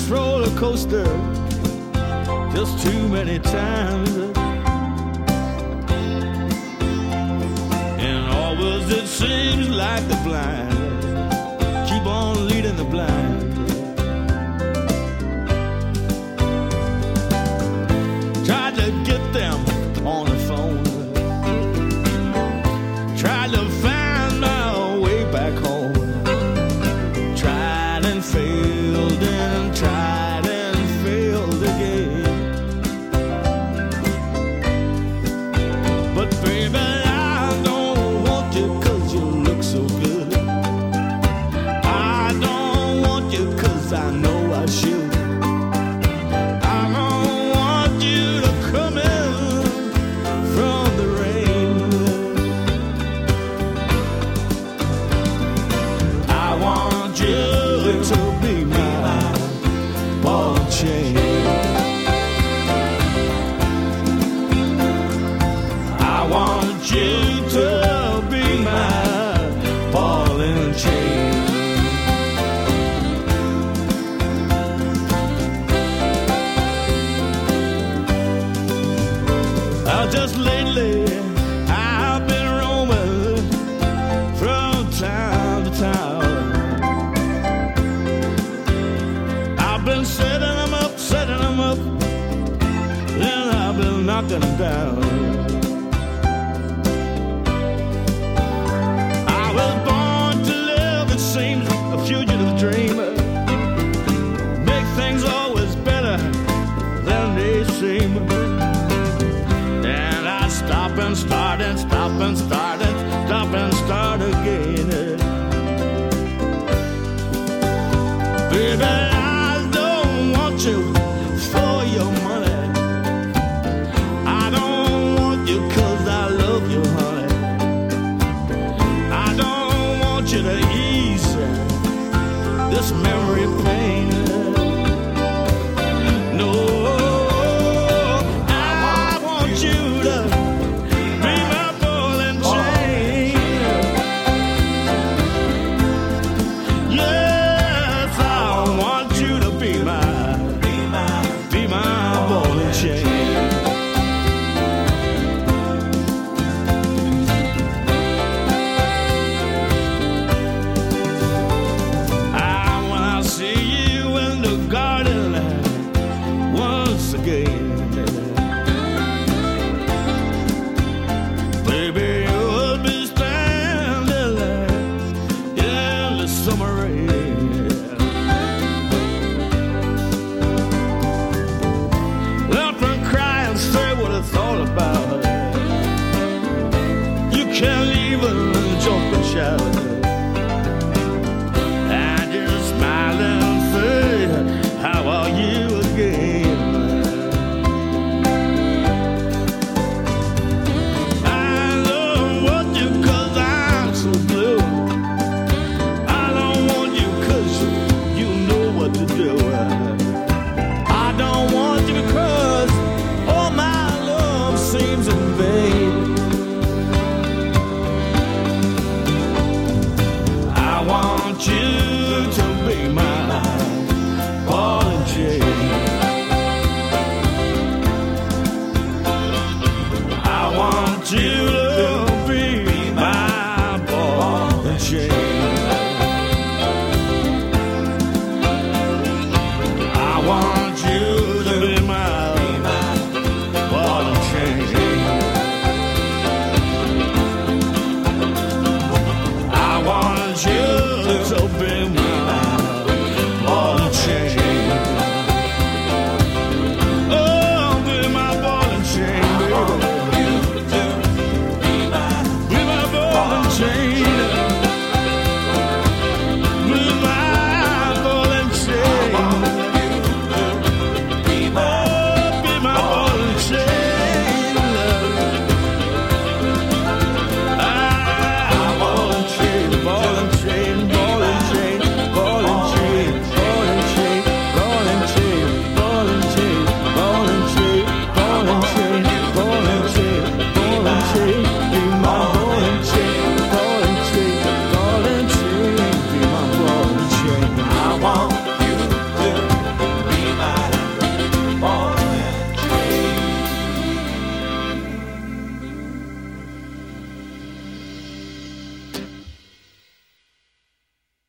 this roller coaster just too many times. And always it seems like the blind keep on leading the blind. Tried to get them on the phone, tried to find my way back home, tried and failed and tried and failed again. But baby, I don't want you 'cause you look so good. I don't want you 'cause I know I should. I don't want you to come in from the rain. I want you to be my ball and chain. I want you to be my ball and chain. Just lately I've been roaming from town to town. I've been setting them up, then I've been knocking them down. I was born to live, it seems, a fugitive dreamer. Make things always better than they seem. And I stop and start and stop and start and stop and start again. Baby, I don't want you for your money. I don't want you 'cause I love you, honey. I don't want you to ease this memory pain. No, I want you to be my ball and chain. Yes, I want you to be my ball and chain. When I see you in the garden once again, baby, you'll be standing in the summer rain. Laugh and cry and say what it's all about. You can't even jump and shout.